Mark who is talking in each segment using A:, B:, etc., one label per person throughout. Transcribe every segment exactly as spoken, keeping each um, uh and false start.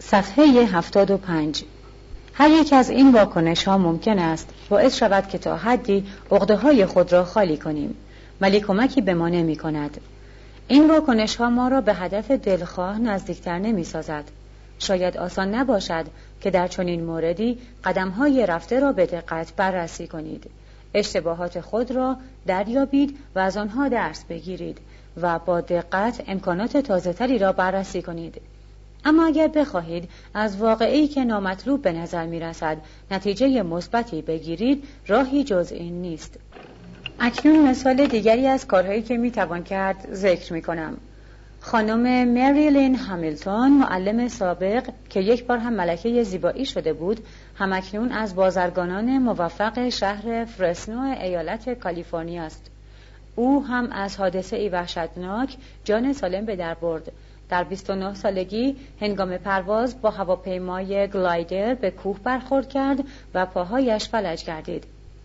A: صفحه هفتاد و پنج. هر یک از این واکنش ها ممکن است باعث شود که تا حدی عقده های خود را خالی کنیم، ولی کمکی به ما نمی کند. این واکنش ها ما را به هدف دلخواه نزدیکتر نمی سازد. شاید آسان نباشد که در چنین موردی قدم های رفته را به دقت بررسی کنید. اشتباهات خود را دریابید و از آنها درس بگیرید و با دقت امکانات تازه تری را بررسی کنید. اما اگر بخواهید از واقعی که نامطلوب به نظر می رسد نتیجه مثبتی بگیرید، راهی جز این نیست. اکنون مثال دیگری از کارهایی که می توان کرد ذکر می کنم. خانم مریلین هامیلتون، معلم سابق که یک بار هم ملکه زیبایی شده بود، همکنون از بازرگانان موفق شهر فرسنو ایالت کالیفرنیا است. او هم از حادثه ای وحشتناک جان سالم به در برد. در بیست و نه سالگی هنگام پرواز با هواپیمای گلایدر به کوه برخورد کرد و پاهایش فلج گردید.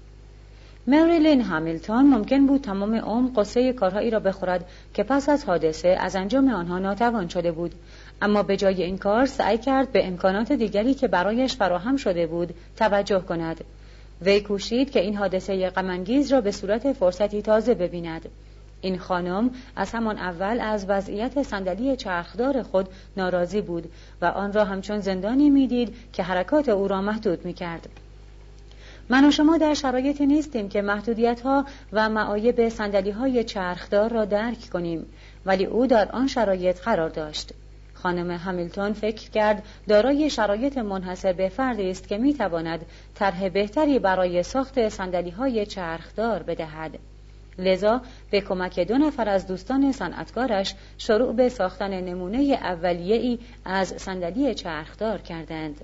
A: مریلین هامیلتون ممکن بود تمام عمر قصه کارهایی را بخورد که پس از حادثه از انجام آنها ناتوان شده بود، اما به جای این کار سعی کرد به امکانات دیگری که برایش فراهم شده بود توجه کند. وی کوشید که این حادثه غم‌انگیز را به صورت فرصتی تازه ببیند. این خانم از همان اول از وضعیت صندلی چرخدار خود ناراضی بود و آن را همچون زندانی می‌دید که حرکات او را محدود می‌کرد. من و شما در شرایطی نیستیم که محدودیت‌ها و معایب صندلی‌های چرخدار را درک کنیم، ولی او در آن شرایط قرار داشت. خانم هامیلتون فکر کرد دارای شرایط منحصر به فردی است که می‌تواند طرح بهتری برای ساخت صندلی‌های چرخدار بدهد. لذا به کمک دو نفر از دوستان صنعتکارش شروع به ساختن نمونه اولیه‌ای از صندلی چرخدار کردند.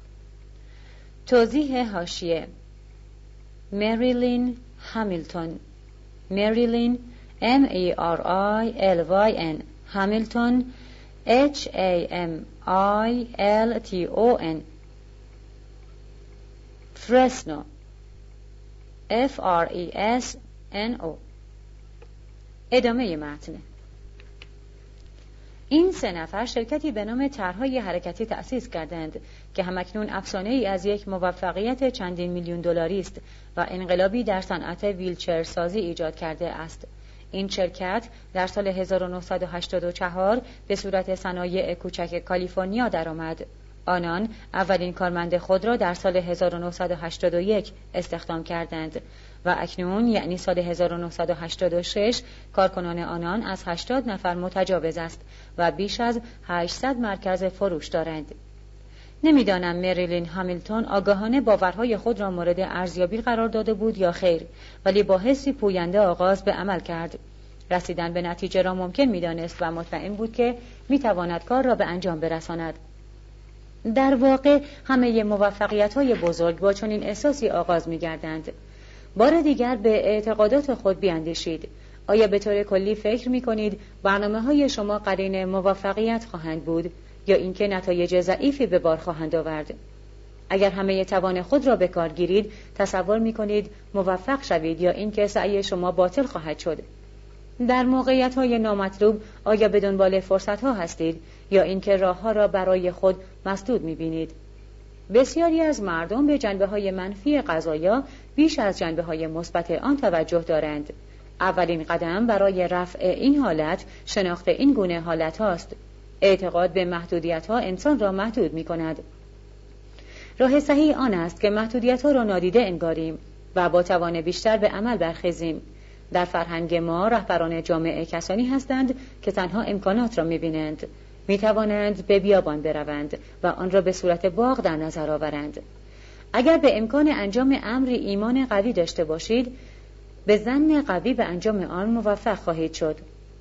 A: توضیح حاشیه: مریلین هامیلتون، مریلین M E R I L Y N، هامیلتون H A M I L T O N، فرسنو F R E S N O. ادامه متن. این سه نفر شرکتی به نام طرحهای حرکتی تأسیس کردند که همکنون افسانه ای از یک موفقیت چندین میلیون دلاری است و انقلابی در صنعت ویلچر سازی ایجاد کرده است. این شرکت در سال هزار و نهصد و هشتاد و چهار به صورت صنایع کوچک کالیفرنیا درآمد. آنان اولین کارمند خود را در سال هزار و نهصد و هشتاد و یک استخدام کردند و اکنون یعنی سال هزار و نهصد و هشتاد و شش کارکنان آنان از هشتاد نفر متجاوز است و بیش از هشتصد مرکز فروش دارند. نمیدانم مریلین هامیلتون آگاهانه باورهای خود را مورد ارزیابی قرار داده بود یا خیر، ولی با حسی پوینده آغاز به عمل کرد. رسیدن به نتیجه را ممکن می‌دانست و مطمئن بود که می‌تواند کار را به انجام برساند. در واقع همه موفقیت‌های بزرگ با چنین احساسی آغاز می‌گردند. بار دیگر به اعتقادات خود بیاندیشید. آیا به طور کلی فکر می‌کنید برنامه‌های شما قرین موفقیت خواهند بود یا اینکه نتایج ضعیفی به بار خواهند آورد؟ اگر همه توان خود را به کار گیرید، تصور می‌کنید موفق شوید یا اینکه سعی شما باطل خواهد شد؟ در موقعیت‌های نامطلوب آیا به دنبال فرصت‌ها هستید یا اینکه راه‌ها را برای خود مسدود می‌بینید؟ بسیاری از مردم به جنبه‌های منفی قضایا بیش از جنبه‌های مثبت آن توجه دارند. اولین قدم برای رفع این حالت شناخت این گونه حالت هاست. اعتقاد به محدودیت‌ها انسان را محدود می‌کند. راه صحیح آن است که محدودیت‌ها را نادیده انگاریم و با توان بیشتر به عمل برخیزیم. در فرهنگ ما رهبران جامعه کسانی هستند که تنها امکانات را می‌بینند. می‌توانند به بیابان بروند و آن را به صورت باغ در نظر آورند. اگر به امکان انجام امری ایمان قوی داشته باشید، به ظن قوی به انجام آن موفق خواهید شد.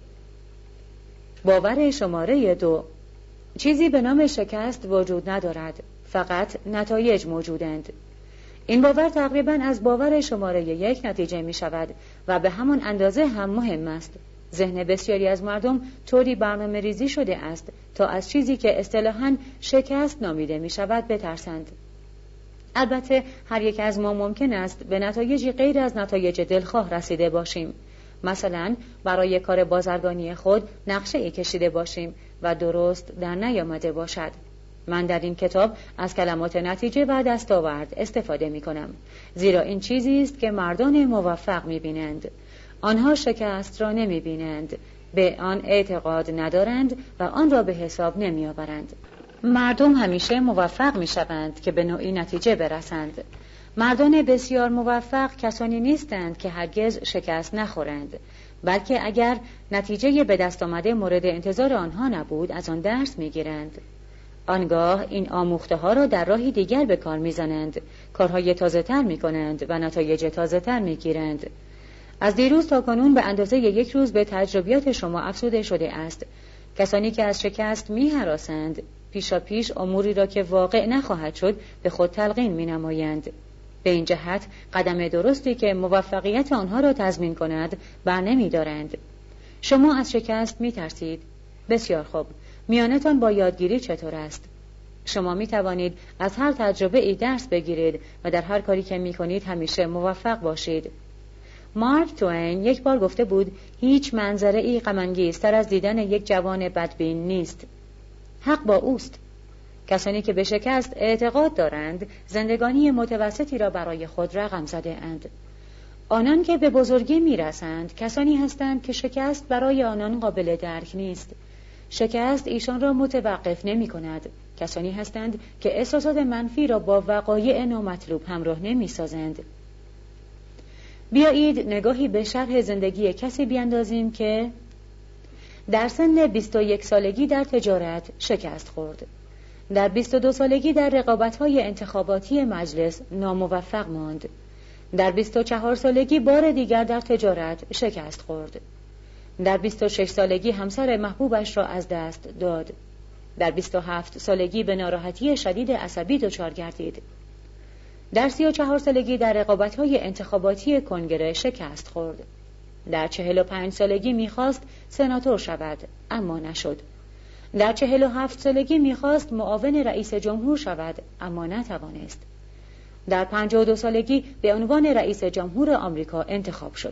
A: باور شماره دو: چیزی به نام شکست وجود ندارد، فقط نتایج موجودند. این باور تقریباً از باور شماره یک نتیجه می شود و به همان اندازه هم مهم است. ذهن بسیاری از مردم طوری برنامه ریزی شده است تا از چیزی که اصطلاحاً شکست نامیده می شود بترسند. البته هر یک از ما ممکن است به نتایجی غیر از نتایج دلخواه رسیده باشیم. مثلا برای کار بازرگانی خود نقشه ای کشیده باشیم و درست در نیامده باشد. من در این کتاب از کلمات نتیجه و دستاورد استفاده می کنم، زیرا این چیزی است که مردان موفق می بینند. آنها شکست را نمی بینند، به آن اعتقاد ندارند و آن را به حساب نمی آورند. مردم همیشه موفق می شوند که به نوعی نتیجه برسند. مردان بسیار موفق کسانی نیستند که هرگز شکست نخورند، بلکه اگر نتیجه به دست آمده مورد انتظار آنها نبود از آن درس می گیرند. آنگاه این آموخته ها را در راهی دیگر به کار می زنند، کارهای تازه تر می کنند و نتایج تازه تر می گیرند. از دیروز تا کنون به اندازه یک روز به تجربیات شما افزوده شده است. کسانی که از شکست می هراسند پیشا پیش اموری را که واقع نخواهد شد به خود تلقین می نمایند. به این جهت قدم درستی که موفقیت آنها را تضمین کند بر نمی دارند. شما از شکست می ترسید. بسیار خوب. میانتان با یادگیری چطور است؟ شما می توانید از هر تجربه ای درس بگیرید و در هر کاری که می کنید همیشه موفق باشید. مارک توین یک بار گفته بود هیچ منظره ای غم‌انگیزتر از دیدن یک جوان بدبین نیست. حق با اوست. کسانی که به شکست اعتقاد دارند زندگانی متوسطی را برای خود رقم زده اند. آنان که به بزرگی می رسند کسانی هستند که شکست برای آنان قابل درک نیست. شکست ایشان را متوقف نمی کند. کسانی هستند که احساسات منفی را با وقایع نامطلوب همراه نمی سازند. بیایید نگاهی به شرح زندگی کسی بیندازیم که در سن بیست و یک سالگی در تجارت شکست خورد. در بیست و دو سالگی در رقابت‌های انتخاباتی مجلس ناموفق ماند. در بیست و چهار سالگی بار دیگر در تجارت شکست خورد. در بیست و شش سالگی همسر محبوبش را از دست داد. در بیست و هفت سالگی به ناراحتی شدید عصبی دچار گردید. در سی و چهار سالگی در رقابت‌های انتخاباتی کنگره شکست خورد. در چهل و پنج سالگی می‌خواست سناتور شود، اما نشد. در چهل و هفت سالگی می‌خواست معاون رئیس جمهور شود، اما نتوانست. در پنجاه و دو سالگی به عنوان رئیس جمهور آمریکا انتخاب شد.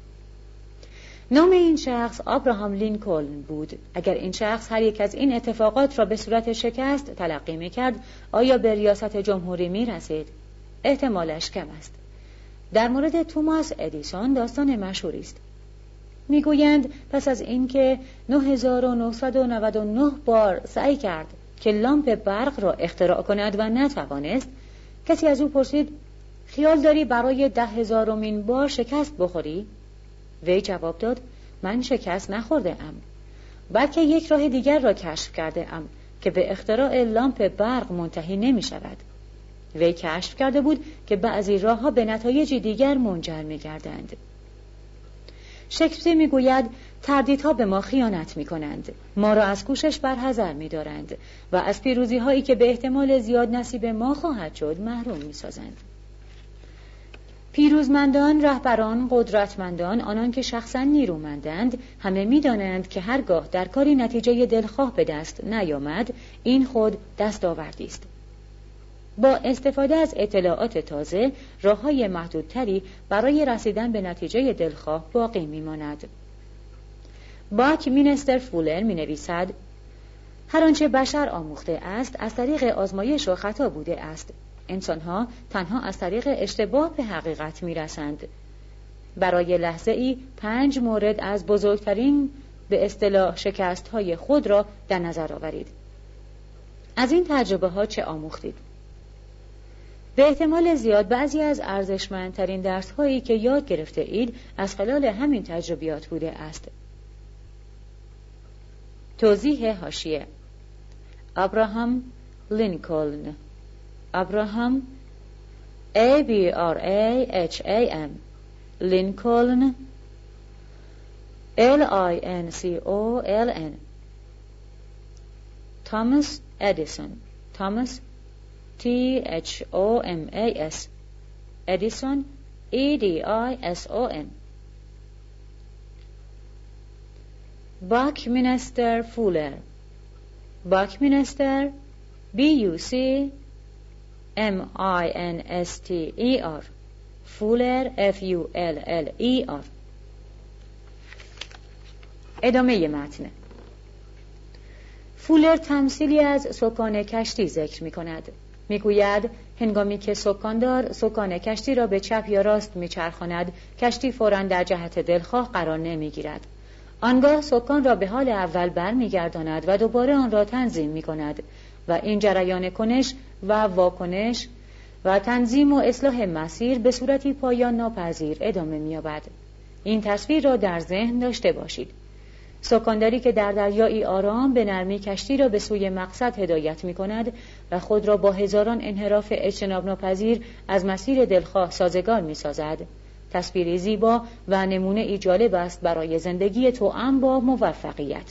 A: نام این شخص آبراهام لینکلن بود. اگر این شخص هر یک از این اتفاقات را به صورت شکست تلقی می‌کرد، آیا به ریاست جمهوری می‌رسید؟ احتمالش کم است. در مورد توماس ادیسون داستان مشهوری است. میگویند پس از اینکه نه هزار و نهصد و نود و نه بار سعی کرد که لامپ برق را اختراع کند و نتوانست، کسی از او پرسید خیال داری برای ده هزارمین بار شکست بخوری؟ وی جواب داد من شکست نخورده ام، بلکه یک راه دیگر را کشف کرده ام که به اختراع لامپ برق منتهی نمی شود. وی کشف کرده بود که بعضی راه‌ها به نتایج دیگر منجر می‌گردند. شکسپیر می‌گوید تردیدها به ما خیانت می‌کنند، ما را از کوشش برحذر می‌دارند و از پیروزی‌هایی که به احتمال زیاد نصیب ما خواهد شد محروم می‌سازند. پیروزمندان، رهبران، قدرتمندان، آنان که شخصاً نیرومندند، همه می‌دانند که هرگاه در کاری نتیجه دلخواه به دست نیامد، این خود دستاوردی است. با استفاده از اطلاعات تازه، راه‌های محدودتری برای رسیدن به نتیجه دلخواه باقی می‌ماند. باک مینستر فولر می‌نویسد هر آنچه بشر آموخته است از طریق آزمایش و خطا بوده است. انسان‌ها تنها از طریق اشتباه به حقیقت می‌رسند. برای لحظه‌ای پنج مورد از بزرگترین به اصطلاح شکست‌های خود را در نظر آورید. از این تجربه‌ها چه آموختید؟ به احتمال زیاد بعضی از ارزشمندترین درس‌هایی که یاد گرفته اید از خلال همین تجربیات بوده است. توضیح حاشیه: ابراهام لینکلن، ابراهام A B R A H A M، لینکلن L I N C O L N، توماس ادیسون، توماس T H O M A S، ادیسون E D I S O N. باکمینستر فولر، باکمینستر B U C M I N S T E R، فولر F U L L E R. ادامه متن. فولر تمثیلی از سکان کشتی ذکر می کند. می گوید هنگامی که سکاندار سکان کشتی را به چپ یا راست می چرخاند، کشتی فوراً در جهت دلخواه قرار نمی گیرد. آنگاه سکان را به حال اول بر می گرداند و دوباره آن را تنظیم می کند و این جریان کنش و واکنش و تنظیم و اصلاح مسیر به صورتی پایان ناپذیر ادامه می یابد. این تصویر را در ذهن داشته باشید. سکانداری که در دریایی آرام به نرمی کشتی را به سوی مقصد هدایت می کند و خود را با هزاران انحراف اجتناب ناپذیر از مسیر دلخواه سازگار می سازد. تصویری زیبا و نمونه ای جالب است برای زندگی توأم با موفقیت.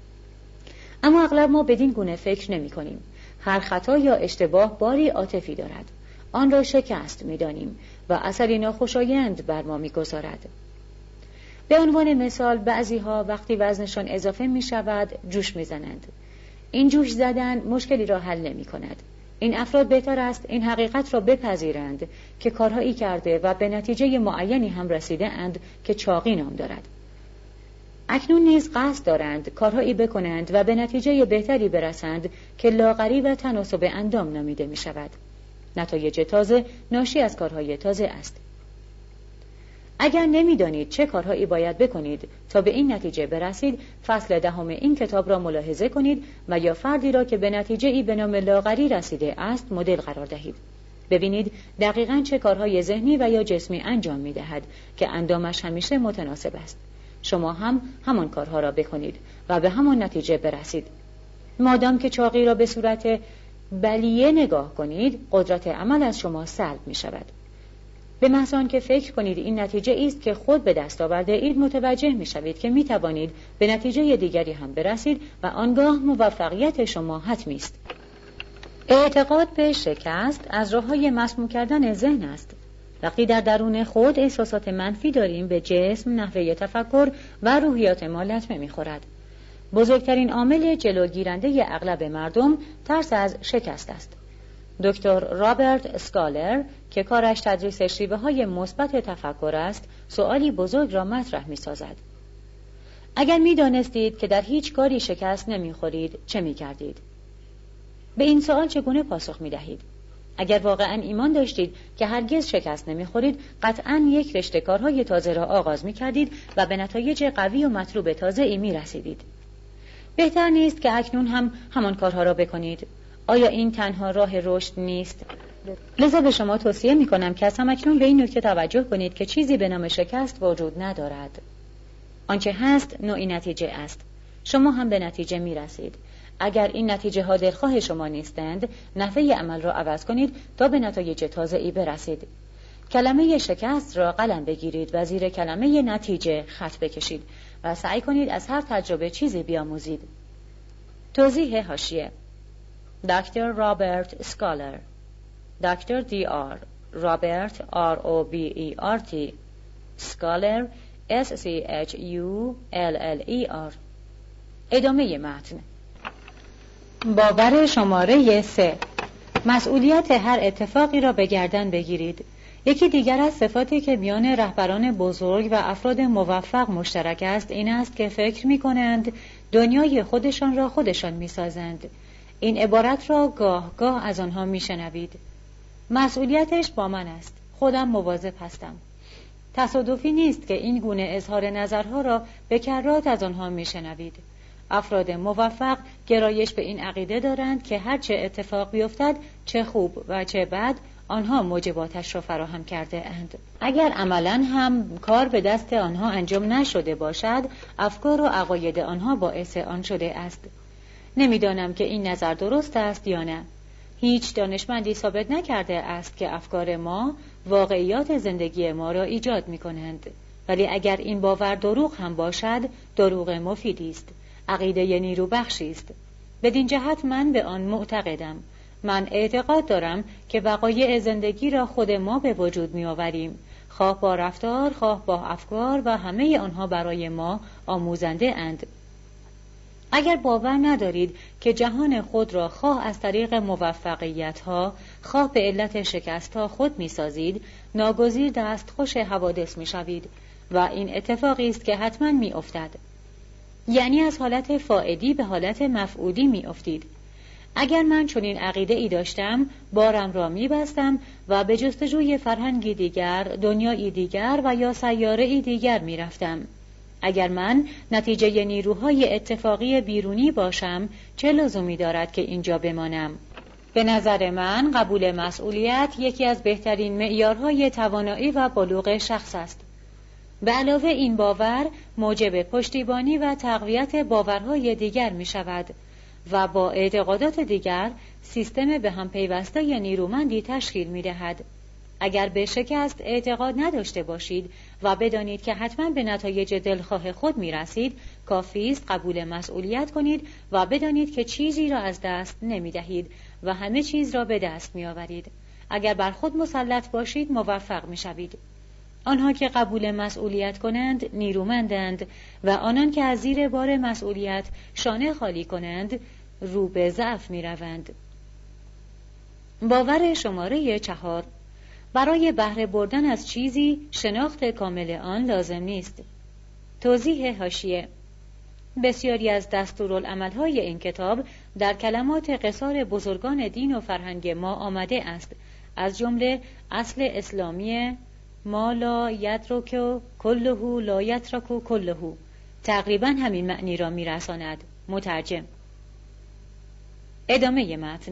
A: اما اغلب ما بدین گونه فکر نمی کنیم. هر خطا یا اشتباه باری عاطفی دارد. آن را شکست می دانیم و اثری ناخوشایند بر ما می گذارد. به عنوان مثال بعضی ها وقتی وزنشان اضافه می شود جوش می زنند. این جوش زدن مشکلی را حل نمی کند. این افراد بهتر است این حقیقت را بپذیرند که کارهایی کرده و به نتیجه معینی هم رسیده اند که چاقی نام دارد. اکنون نیز قصد دارند کارهایی بکنند و به نتیجه بهتری برسند که لاغری و تناسب اندام نامیده می شود. نتایج تازه ناشی از کارهای تازه است. اگر نمی‌دانید چه کارهایی باید بکنید تا به این نتیجه برسید، فصل دهم این کتاب را ملاحظه کنید و یا فردی را که به نتیجه ای به نام لاغری رسیده است مدل قرار دهید. ببینید دقیقاً چه کارهای ذهنی و یا جسمی انجام می‌دهد که اندامش همیشه متناسب است. شما هم همان کارها را بکنید و به همان نتیجه برسید. مادام که چاقی را به صورت بلیه نگاه کنید، قدرت عمل از شما سلب می‌شود. به محض آنکه فکر کنید این نتیجه است که خود به دست آورده اید، متوجه می شوید که می توانید به نتیجه دیگری هم برسید و آنگاه موفقیت شما حتمی است. اعتقاد به شکست از راه‌های مسموم کردن ذهن است. وقتی در درون خود احساسات منفی داریم، به جسم، نحوه تفکر و روحیات ما لطمه می خورد. بزرگترین عامل جلوگیرنده اغلب مردم ترس از شکست است. دکتر رابرت اسکالر که کارش تدریس شیوه‌های مثبت تفکر است، سؤالی بزرگ را مطرح می‌سازد. اگر می‌دانستید که در هیچ کاری شکست نمی‌خورید، چه می‌کردید؟ به این سؤال چگونه پاسخ می‌دهید؟ اگر واقعاً ایمان داشتید که هرگز شکست نمی‌خورید، قطعاً یک رشته کارهای تازه را آغاز می‌کردید و به نتایج قوی و مطلوب تازه‌ای می‌رسیدید. بهتر نیست که اکنون هم همان کارها را بکنید؟ آیا این تنها راه رشد نیست؟ لذا به شما توصیه می کنم که از همکنون به این نکته توجه کنید که چیزی به نام شکست وجود ندارد. آنچه هست نوعی نتیجه است. شما هم به نتیجه می رسید. اگر این نتیجه ها دلخواه شما نیستند، نحوه عمل را عوض کنید تا به نتایج تازه‌ای برسید. کلمه شکست را قلم بگیرید و زیر کلمه نتیجه خط بکشید و سعی کنید از هر تجربه چیزی بیاموزید. توضیح حاشیه: دکتر رابرت اسکالر، دکتر دی آر، رابرت آر او بی ای آر تی، اسکالر اس سی اچ یو ال ال ای آر. ادامه متن. باور شماره سه: مسئولیت هر اتفاقی را به گردن بگیرید. یکی دیگر از صفاتی که میان رهبران بزرگ و افراد موفق مشترک است این است که فکر می کنند دنیای خودشان را خودشان می سازند. این عبارت را گاه گاه از آنها می شنوید. مسئولیتش با من است. خودم مواظب هستم. تصادفی نیست که این گونه اظهار نظرها را به کرات از آنها می شنوید. افراد موفق گرایش به این عقیده دارند که هر چه اتفاق بیفتد، چه خوب و چه بد، آنها موجباتش را فراهم کرده اند. اگر عملاً هم کار به دست آنها انجام نشده باشد، افکار و عقاید آنها باعث آن شده است. نمیدانم که این نظر درست است یا نه. هیچ دانشمندی ثابت نکرده است که افکار ما واقعیات زندگی ما را ایجاد می کنند. ولی اگر این باور دروغ هم باشد، دروغ مفیدی است. عقیده نیروبخشی است. بدین جهت من به آن معتقدم. من اعتقاد دارم که وقایع زندگی را خود ما به وجود می آوریم. خواه با رفتار، خواه با افکار و همه آنها برای ما آموزنده اند. اگر باور ندارید که جهان خود را خواه از طریق موفقیت‌ها، خواه به علت شکست‌ها خود می‌سازید، ناگزیر دستخوش حوادث می‌شوید و این اتفاقی است که حتماً می‌افتد. یعنی از حالت فاعلی به حالت مفعولی می افتید. اگر من چنین عقیده ای داشتم، بارم را می بستم و به جستجوی فرهنگی دیگر، دنیایی دیگر و یا سیاره‌ای دیگر می رفتم. اگر من نتیجه نیروهای اتفاقی بیرونی باشم، چه لزومی دارد که اینجا بمانم؟ به نظر من قبول مسئولیت یکی از بهترین معیارهای توانایی و بلوغ شخص است. به علاوه این باور موجب پشتیبانی و تقویت باورهای دیگر می شود و با اعتقادات دیگر سیستم به هم پیوسته نیرومندی تشکیل می دهد. اگر به شکست اعتقاد نداشته باشید و بدانید که حتما به نتایج دلخواه خود می رسید، کافی است قبول مسئولیت کنید و بدانید که چیزی را از دست نمی دهید و همه چیز را به دست می آورید. اگر بر خود مسلط باشید موفق می شوید. آنها که قبول مسئولیت کنند نیرومندند و آنان که از زیر بار مسئولیت شانه خالی کنند رو به ضعف می روند. باور شماره چهار: برای بهره بردن از چیزی شناخت کامل آن لازم نیست. توضیح حاشیه: بسیاری از دستورالعمل‌های این کتاب در کلمات قصار بزرگان دین و فرهنگ ما آمده است، از جمله اصل اسلامی ما لا یترک کله لا یترک کله، تقریبا همین معنی را می‌رساند. مترجم. ادامه متن: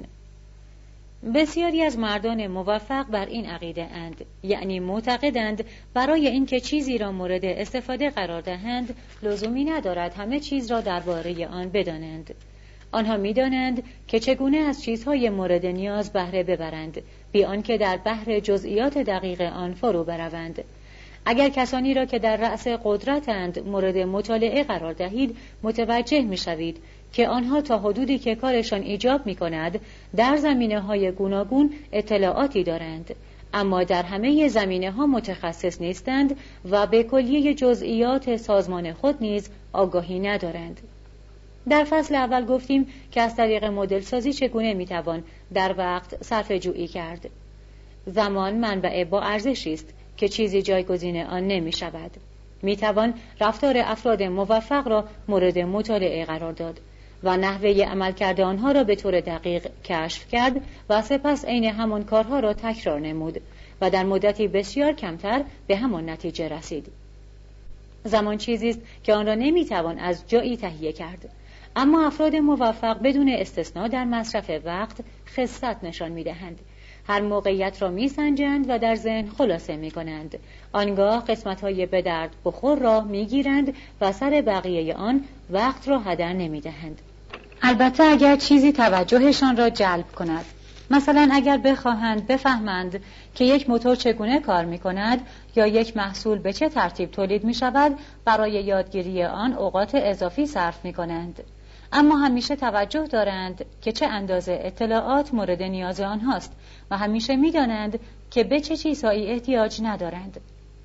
A: بسیاری از مردان موفق بر این عقیده اند، یعنی معتقدند برای اینکه چیزی را مورد استفاده قرار دهند لزومی ندارد همه چیز را درباره آن بدانند. آنها می‌دانند که چگونه از چیزهای مورد نیاز بهره ببرند، بی آنکه در بحر جزئیات دقیق آن فرو بروند. اگر کسانی را که در رأس قدرتند مورد مطالعه قرار دهید، متوجه می‌شوید که آنها تا حدودی که کارشان ایجاب می‌کند در زمینه‌های گوناگون اطلاعاتی دارند، اما در همه زمینه‌ها متخصص نیستند و به کلیه جزئیات سازمان خود نیز آگاهی ندارند. در فصل اول گفتیم که از طریق مدل سازی چگونه میتوان در وقت صرفه جویی کرد. زمان منبع با ارزشی است که چیزی جایگزین آن نمی شود. میتوان رفتار افراد موفق را مورد مطالعه قرار داد و نحوه عملکرد آنها را به طور دقیق کشف کرد و سپس عین همان کارها را تکرار نمود و در مدتی بسیار کمتر به همان نتیجه رسید. زمان چیزی است که آن را نمیتوان از جایی تهیه کرد، اما افراد موفق بدون استثناء در مصرف وقت خست نشان می‌دهند. هر موقعیت را می‌سنجند و در ذهن خلاصه می‌کنند. آنگاه قسمت‌های به درد بخور را می‌گیرند و سر بقیه آن وقت را هدر نمی‌دهند. البته اگر چیزی توجهشان را جلب کند. مثلا اگر بخواهند بفهمند که یک موتور چگونه کار می‌کند یا یک محصول به چه ترتیب تولید می‌شود، برای یادگیری آن اوقات اضافی صرف می‌کنند. اما همیشه توجه دارند که چه اندازه اطلاعات مورد نیاز آنهاست و همیشه می‌دانند که به چه چیزهایی احتیاج ندارند.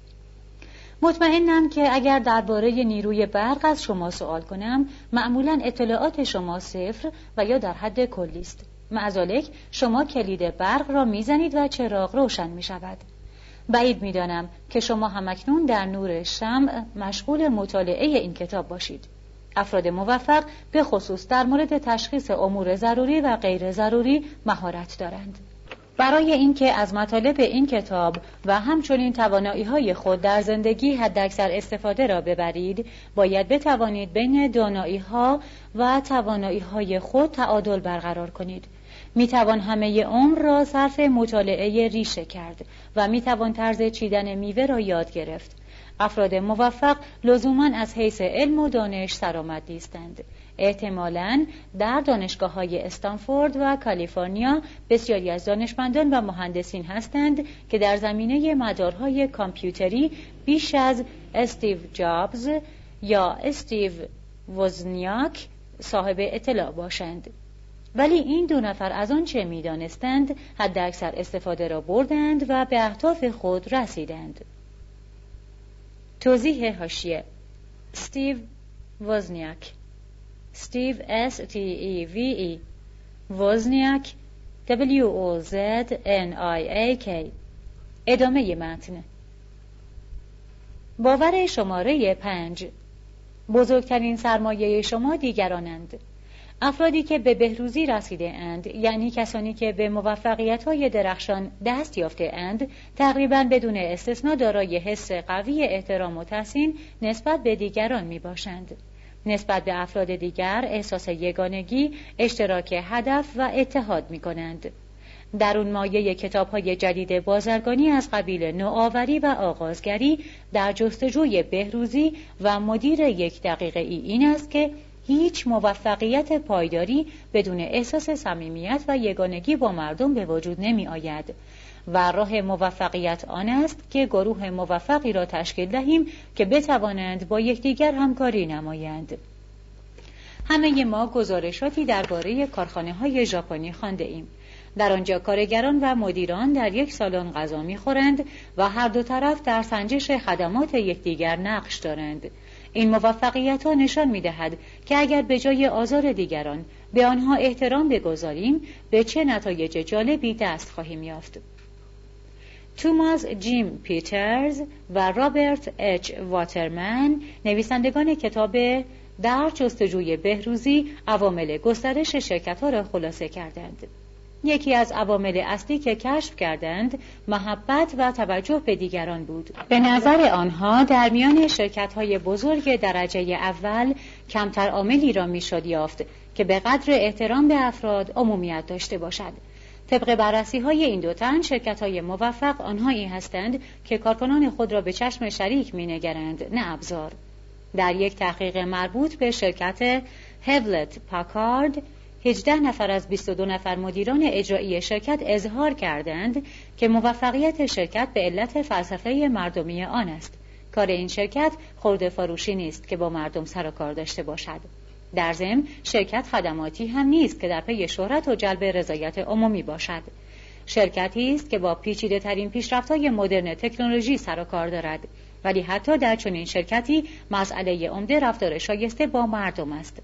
A: مطمئنم که اگر درباره نیروی برق از شما سوال کنم، معمولاً اطلاعات شما صفر و یا در حد کلی است. معذالک شما کلید برق را میزنید و چراغ روشن می‌شود. بعید می‌دانم که شما همکنون در نور شمع مشغول مطالعه این کتاب باشید. افراد موفق به خصوص در مورد تشخیص امور ضروری و غیر ضروری مهارت دارند. برای اینکه از مطالب این کتاب و همچنین توانایی‌های خود در زندگی حداکثر استفاده را ببرید، باید بتوانید بین دانایی‌ها و توانایی‌های خود تعادل برقرار کنید. میتوان همه عمر را صرف مطالعه ریشه کرد و میتوان طرز چیدن میوه را یاد گرفت. افراد موفق لزوماً از حیث علم و دانش سرآمد نیستند. احتمالاً در دانشگاه‌های استنفورد و کالیفرنیا بسیاری از دانشمندان و مهندسین هستند که در زمینه مدارهای کامپیوتری بیش از استیو جابز یا استیو وزنیاک صاحب اطلاع باشند. ولی این دو نفر از آن چه می‌دانستند حداکثر استفاده را بردند و به اهداف خود رسیدند. توضیح حاشیه: استیو وزنیاک، استیو اس تی ای وی ای، وزنیاک دبلیو او زد ان آی ای کی. ادامه متن. باور شماره پنج: بزرگترین سرمایه شما دیگرانند. افرادی که به بهروزی رسیده اند، یعنی کسانی که به موفقیت‌های درخشان دست یافته اند، تقریباً بدون استثنا دارای حس قوی احترام و تحسین نسبت به دیگران میباشند. نسبت به افراد دیگر احساس یگانگی، اشتراک هدف و اتحاد می‌کنند. در اون مایه کتاب‌های جدید بازرگانی از قبیل نوآوری و آغازگری در جستجوی بهروزی و مدیر یک دقیقه ای این است که هیچ موفقیت پایداری بدون احساس صمیمیت و یگانگی با مردم به وجود نمی آید و راه موفقیت آن است که گروه موفقی را تشکیل دهیم که بتوانند با یکدیگر همکاری نمایند. همه ما گزارشاتی درباره کارخانه‌های ژاپنی خوانده ایم. در آنجا کارگران و مدیران در یک سالن غذا می‌خورند و هر دو طرف در سنجش خدمات یکدیگر نقش دارند. این موفقیت‌ها نشان می‌دهد که اگر به جای آزار دیگران به آنها احترام بگذاریم، به چه نتایج جالبی دست خواهیم یافت. توماس جیم پیترز و رابرت اچ واترمن، نویسندگان کتاب در جستجوی بهروزی، عوامل گسترش شرکت‌ها را خلاصه کردند. یکی از عوامل اصلی که کشف کردند محبت و توجه به دیگران بود. به نظر آنها در میان شرکت‌های بزرگ درجه اول کمتر عاملی را میشد یافت که به قدر احترام به افراد عمومیت داشته باشد. طبق بررسی‌های این دو تن، شرکت‌های موفق آنهایی هستند که کارکنان خود را به چشم شریک می‌نگرند، نه ابزار. در یک تحقیق مربوط به شرکت هولت پاکارد، هجده نفر از بیست و دو نفر مدیران اجرایی شرکت اظهار کردند که موفقیت شرکت به علت فلسفه مردمی آن است. کار این شرکت خرده فروشی نیست که با مردم سر و کار داشته باشد. در ضمن شرکت خدماتی هم نیست که در پی شهرت و جلب رضایت عمومی باشد. شرکتی است که با پیچیده ترین پیشرفت‌های مدرن تکنولوژی سر و کار دارد، ولی حتی در چنین شرکتی مسئله عمده رفتار شایسته با مردم است.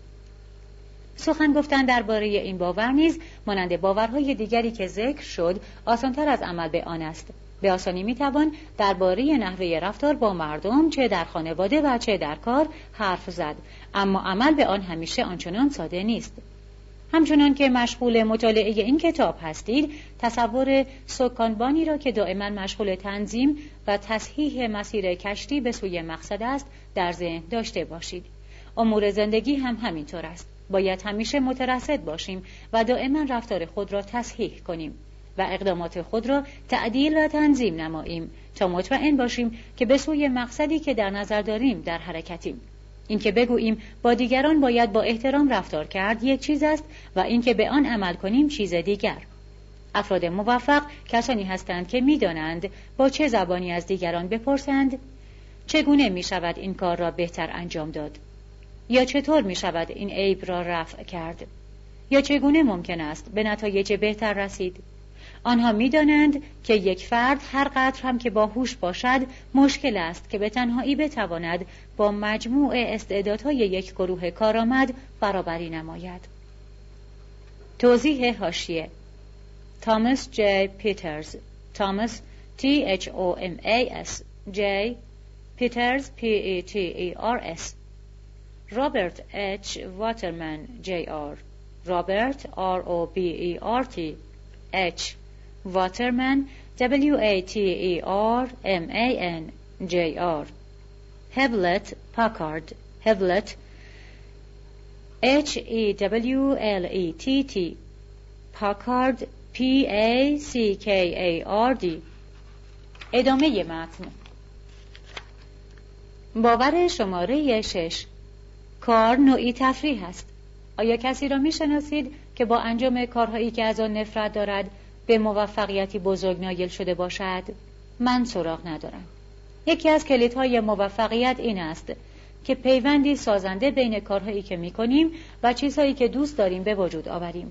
A: سخن گفتن درباره این باور نیز مانند باورهای دیگری که ذکر شد آسان‌تر از عمل به آن است. به آسانی میتوان درباره نحوه رفتار با مردم چه در خانواده و چه در کار حرف زد، اما عمل به آن همیشه آنچنان ساده نیست. همچنان که مشغول مطالعه این کتاب هستید، تصور سکانبانی را که دائما مشغول تنظیم و تصحیح مسیر کشتی به سوی مقصد است در ذهن داشته باشید. امور زندگی هم همینطور است. باید همیشه مترصد باشیم و دائما رفتار خود را تصحیح کنیم و اقدامات خود را تعدیل و تنظیم نماییم تا مطمئن باشیم که به سوی مقصدی که در نظر داریم در حرکتیم. این که بگوییم با دیگران باید با احترام رفتار کرد یک چیز است و این که به آن عمل کنیم چیز دیگر. افراد موفق کسانی هستند که می‌دانند با چه زبانی از دیگران بپرسند چگونه می‌شود این کار را بهتر انجام داد، یا چطور می شود این عیب را رفع کرد، یا چگونه ممکن است به نتایج بهتر رسید. آنها می دانند که یک فرد هر قدر هم که باهوش باشد مشکل است که به تنهایی بتواند با مجموع استعدادهای یک گروه کارآمد برابری نماید. توضیح حاشیه: تاماس جی پیترز، تاماس تی اچ او ام ای اس، جی پیترز پی ای تی ای آر اس، رابرت اچ واترمن جی آر، رابرت آر او بی ای آر تی، اچ واترمن دبلیو ای تی ای آر ام ای ان جی آر، هولت پاکارد، هولت اچ ای دبلیو ال ای تی تی، پاکارد پی ای سی کی ای آر دی. ادامه متن. باور شماره شش: کار نوعی تفریح است. آیا کسی را می‌شناسید که با انجام کارهایی که از آن نفرت دارد به موفقیتی بزرگ نایل شده باشد؟ من سراغ ندارم. یکی از کلیدهای موفقیت این است که پیوندی سازنده بین کارهایی که می‌کنیم و چیزهایی که دوست داریم به وجود آوریم.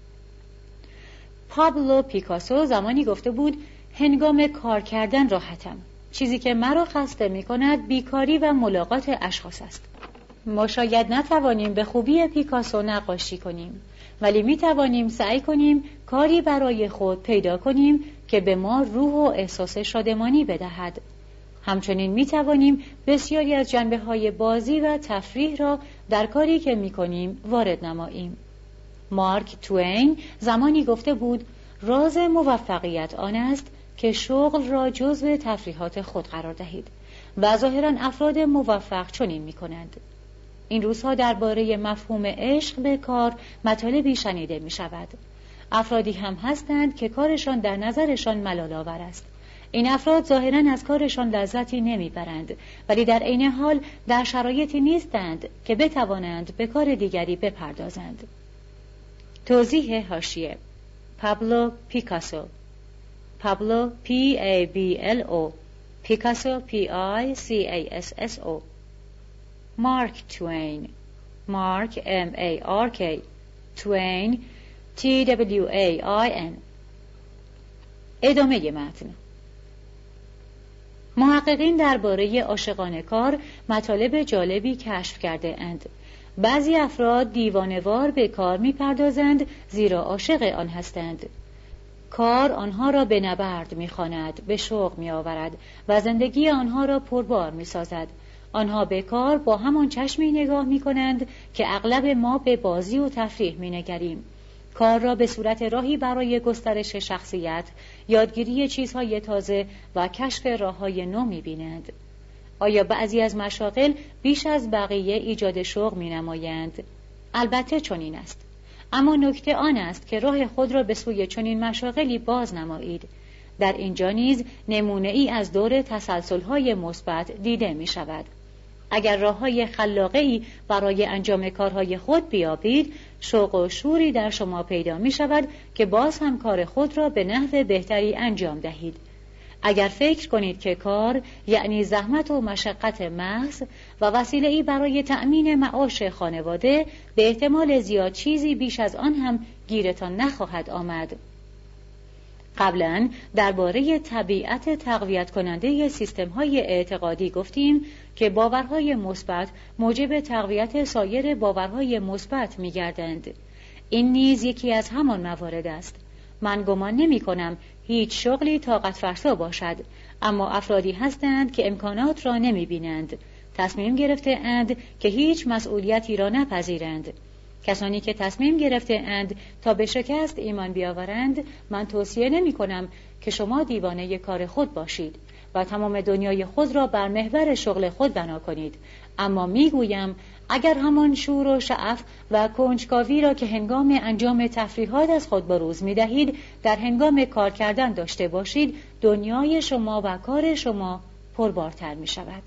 A: پابلو پیکاسو زمانی گفته بود هنگام کار کردن راحتم. چیزی که مرا خسته می‌کند بیکاری و ملاقات اشخاص است. ما شاید نتوانیم به خوبی پیکاسو نقاشی کنیم، ولی می توانیم سعی کنیم کاری برای خود پیدا کنیم که به ما روح و احساس شادمانی بدهد. همچنین می توانیم بسیاری از جنبه‌های بازی و تفریح را در کاری که می کنیم وارد نماییم. مارک توین زمانی گفته بود راز موفقیت آن است که شغل را جزو تفریحات خود قرار دهید و ظاهراً افراد موفق چنین می کنند. این روزها درباره مفهوم عشق به کار مطالبی شنیده می شود. افرادی هم هستند که کارشان در نظرشان ملال‌آور است. این افراد ظاهراً از کارشان لذتی نمیبرند، ولی در عین حال در شرایطی نیستند که بتوانند به کار دیگری بپردازند. توضیح حاشیه: پابلو پیکاسو، پابلو پی ای بی ال او، پیکاسو پی آی سی ای اس اس او. مارک توین، مارک ام ای آر کی، توین تی دبلیو ای آی ان. ادامه متن. محققین درباره عاشقان کار مطالب جالبی کشف کرده اند. بعضی افراد دیوانه‌وار به کار می‌پردازند زیرا عاشق آن هستند. کار آنها را به نبرد می‌خواند، به شوق می‌آورد و زندگی آنها را پربار می‌سازد. آنها به کار با همان چشمی نگاه می‌کنند که اغلب ما به بازی و تفریح می‌نگریم. کار را به صورت راهی برای گسترش شخصیت، یادگیری چیزهای تازه و کشف راه‌های نو می‌بینند. آیا بعضی از مشاغل بیش از بقیه ایجاد شوق می‌نمایند؟ البته چنین است. اما نکته آن است که راه خود را به سوی چنین مشاغلی باز نمایید. در اینجا نیز نمونه ای از دور تسلسل‌های مثبت دیده می‌شود. اگر راه‌های خلاقه‌ای برای انجام کارهای خود بیابید، شوق و شوری در شما پیدا می‌شود که باز هم کار خود را به نحو بهتری انجام دهید. اگر فکر کنید که کار یعنی زحمت و مشقت محض و وسیله‌ای برای تأمین معاش خانواده، به احتمال زیاد چیزی بیش از آن هم گیرتان نخواهد آمد. قبلا درباره طبیعت تقویت کننده سیستم‌های اعتقادی گفتیم که باورهای مثبت موجب تقویت سایر باورهای مثبت می‌گردند. این نیز یکی از همان موارد است. من گمان نمی‌کنم هیچ شغلی طاقت فرسا باشد، اما افرادی هستند که امکانات را نمی‌بینند، تصمیم گرفته اند که هیچ مسئولیتی را نپذیرند. کسانی که تصمیم گرفته اند تا به شکست ایمان بیاورند، من توصیه نمی کنم که شما دیوانه کار خود باشید و تمام دنیای خود را بر محور شغل خود بنا کنید، اما می گویم اگر همان شور و شعف و کنجکاوی را که هنگام انجام تفریحات از خود بروز می دهید در هنگام کار کردن داشته باشید، دنیای شما و کار شما پربارتر می شود.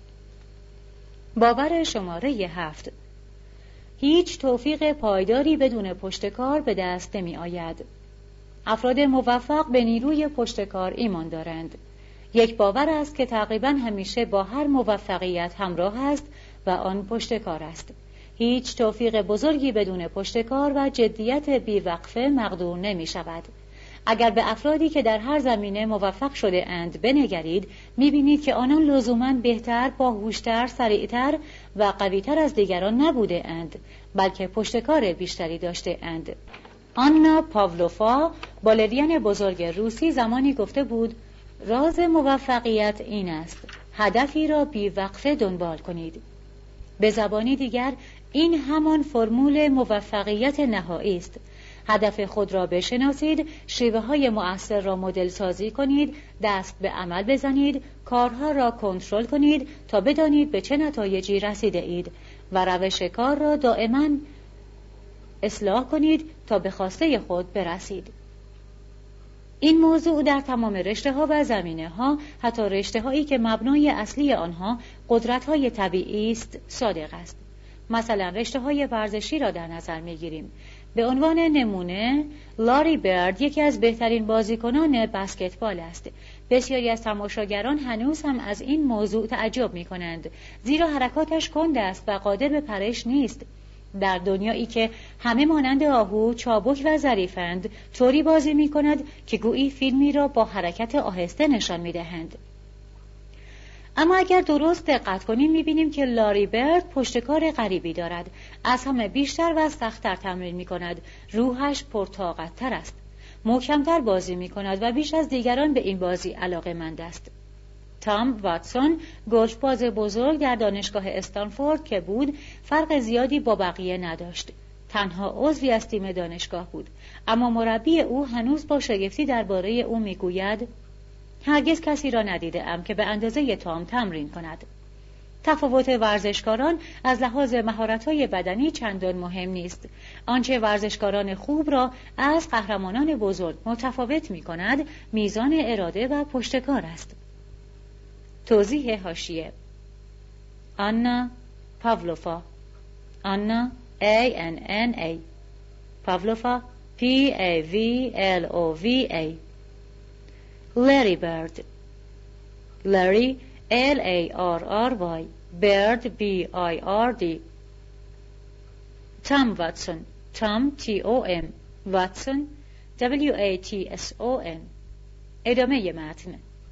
A: باور شماره هفت: هیچ توفیق پایداری بدون پشتکار به دست نمی آید. افراد موفق به نیروی پشتکار ایمان دارند. یک باور است که تقریباً همیشه با هر موفقیت همراه است و آن پشتکار است. هیچ توفیق بزرگی بدون پشتکار و جدیت بیوقفه مقدور نمی شود. اگر به افرادی که در هر زمینه موفق شده اند بنگرید، می‌بینید که آنان لزوماً بهتر، باهوشتر، سریعتر و قویتر از دیگران نبوده اند، بلکه پشتکار بیشتری داشته اند. آنا پاولوفا، بالرین بزرگ روسی، زمانی گفته بود راز موفقیت این است: هدفی را بیوقفه دنبال کنید. به زبانی دیگر این همان فرمول موفقیت نهایی است. هدف خود را بشناسید، شیوه‌های مؤثر را مدل سازی کنید، دست به عمل بزنید، کارها را کنترل کنید تا بدانید به چه نتایجی رسیده اید و روش کار را دائما اصلاح کنید تا به خواسته خود برسید. این موضوع در تمام رشته‌ها و زمینه‌ها، حتی رشته‌هایی که مبنای اصلی آنها قدرت‌های طبیعی است، صادق است. مثلا رشته‌های ورزشی را در نظر می‌گیریم. به عنوان نمونه، لاری برد یکی از بهترین بازیکنان بسکتبال است. بسیاری از تماشاگران هنوز هم از این موضوع تعجب می‌کنند، زیرا حرکاتش کند است و قادر به پرش نیست. در دنیایی که همه مانند آهو، چابک و ظریفند، طوری بازی می‌کند که گویی فیلمی را با حرکت آهسته نشان می‌دهند. اما اگر درست دقت کنیم می‌بینیم که لاری برد پشتکار غریبی دارد. از همه بیشتر و سخت‌تر تمرین می‌کند. روحش پرطاقت‌تر است. محکم‌تر بازی می‌کند و بیش از دیگران به این بازی علاقه‌مند است. تام واتسون گلفباز بزرگ در دانشگاه استنفورد که بود فرق زیادی با بقیه نداشت. تنها عضوی از تیم دانشگاه بود، اما مربی او هنوز با شگفتی درباره او میگوید هرگز کسی را ندیده‌ام که به اندازه تام تمرین کند. تفاوت ورزشکاران از لحاظ مهارت‌های بدنی چندان مهم نیست. آنچه ورزشکاران خوب را از قهرمانان بزرگ متفاوت می‌کند میزان اراده و پشتکار است. توضیح حاشیه: آنا پاولوفا، آنا A N N A، پاولوفا P A V L O V A. Larry Bird، Larry L A R R Y، Bird B I R D. Tom Watson، Tom T O M، Watson W A T S O N. ادامه متن.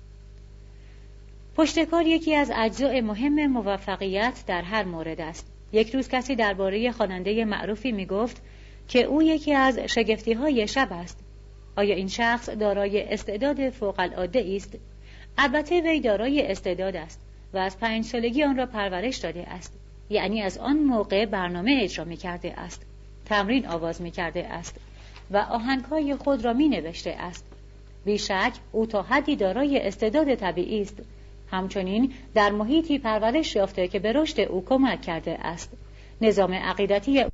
A: پشتکار یکی از اجزای مهم موفقیت در هر مورد است. یک روز کسی درباره خواننده معروفی می گفت که او یکی از شگفتی‌های شب است. آیا این شخص دارای استعداد فوق‌العاده است؟ البته وی دارای استعداد است و از پنج سالگی آن را پرورش داده است. یعنی از آن موقع برنامه اجرا می کرده است، تمرین آواز می کرده است و آهنگ‌های خود را می نوشته است. بیشک او تا حدی دارای استعداد طبیعی است. همچنین در محیطی پرورش یافته که به رشد او کمک کرده است. نظام عقیدتی